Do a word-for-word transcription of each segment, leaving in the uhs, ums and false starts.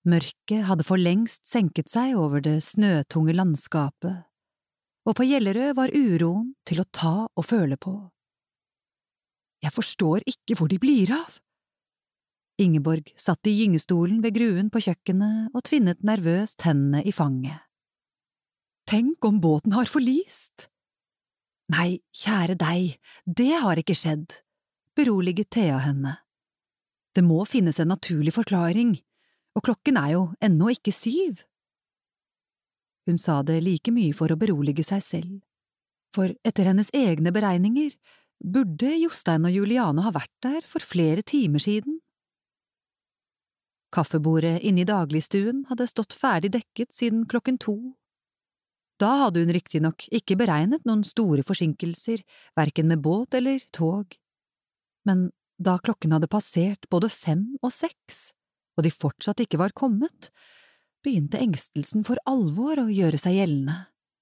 Mørket hadde for lengst senket seg over det snøtunge landskapet, og på Gjellerød var uroen til å ta og føle på. Jeg forstår ikke hvor de blir av. Ingeborg satt i gyngestolen ved gruen på kjøkkenet og tvinnet nervøst hendene i fanget. Tenk om båten har forlist! Nei, kjære deg, det har ikke skjedd, beroliget Thea henne. Det må finnes en naturlig forklaring, og klokken er jo ennå ikke syv. Hun sa det like mye for å berolige seg selv, for etter hennes egne beregninger burde Jostein og Juliane ha vært der for flere timer siden. Kaffebordet inne i dagligstuen hadde stått ferdig dekket siden klokken to. Da hadde hun riktignok ikke beregnet noen store forsinkelser, hverken med båt eller tog. Men da klokken hadde passert både fem og seks, og de fortsatt ikke var kommet, begynte engstelsen for alvor å gjøre seg gjeldende.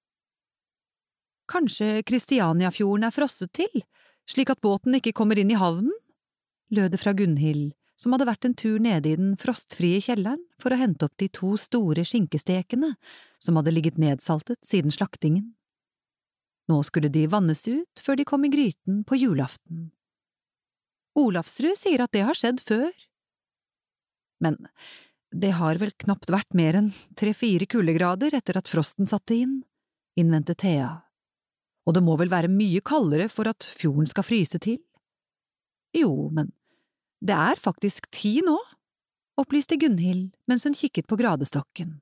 Kanskje Kristianiafjorden er frosset til, slik at båten ikke kommer inn i havnen? Lød det fra Gunhild, som hadde vært en tur nede i den frostfrie kjelleren for å hente opp de to store skinkestekene som hadde ligget nedsaltet siden slaktingen. Nå skulle de vannes ut før de kom i gryten på julaften. Olafsrud sier at det har skjedd før. Men det har vel knapt vært mer enn tre–fire kuldegrader etter at frosten satte inn, innvendte Thea. Og det må vel være mye kaldere for at fjorden skal fryse til? Jo, men det er faktisk ti nå, opplyste Gunhild mens hun kikket på gradestokken.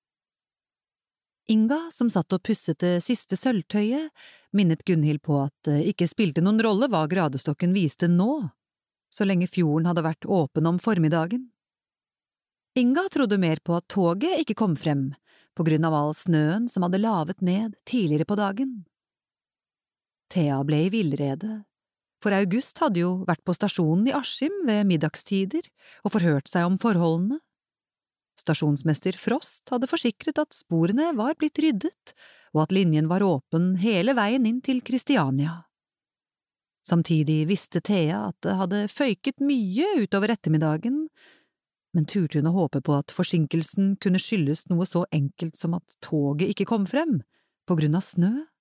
Inga, som satt og pusset det siste sølvtøyet, minnet Gunhild på at det ikke spilte noen rolle hva gradestokken viste nå, så lenge fjorden hadde vært åpen om formiddagen. Inga trodde mer på at toget ikke kom frem, på grunn av all snøen som hadde lavet ned tidligere på dagen. Thea ble i villrede, for August hadde jo vært på stasjonen i Askim ved middagstider og forhørt seg om forholdene. Stasjonsmester Frost hadde forsikret at sporene var blitt ryddet, og at linjen var åpen hele veien inn til Kristiania. Samtidig visste Thea at det hadde føyket mye utover ettermiddagen, men turte hun å håpe på at forsinkelsen kunne skyldes noe så enkelt som at toget ikke kom frem, på grunn av snø?